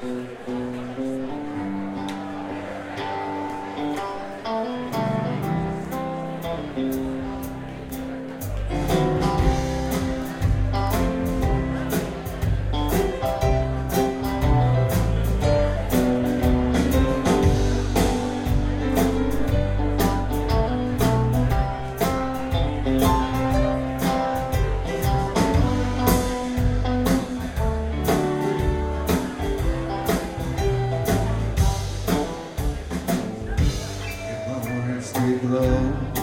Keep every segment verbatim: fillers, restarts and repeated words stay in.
Glow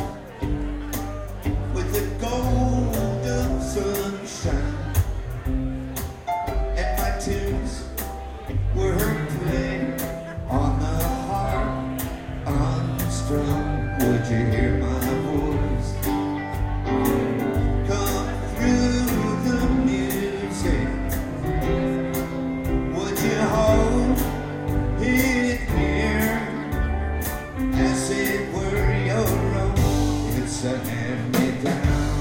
with the golden sunshine, and my tunes were playing on the harp unstrung. Would you hear my voice come through the music? Would you hold it here as it were your own? It's a hand-me-down.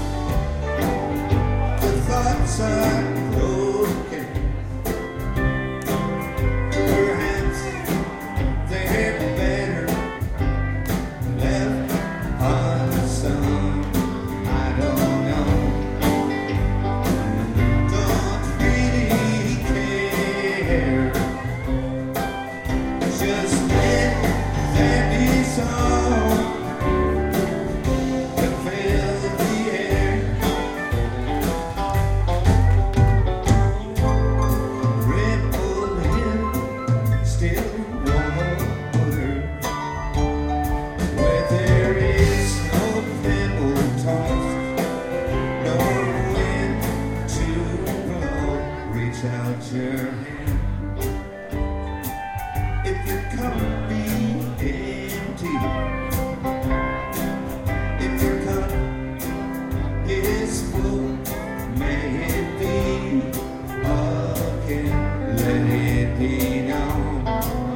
The thoughts are broken. Perhaps they're better left unsung. I don't know. Don't really care. Just let there be song to fill the air. Ripple in still water, where there is no pebble tossed, no wind to blow. Reach out your hand. If your cup be empty, if your cup is full, may it be again. Let it be known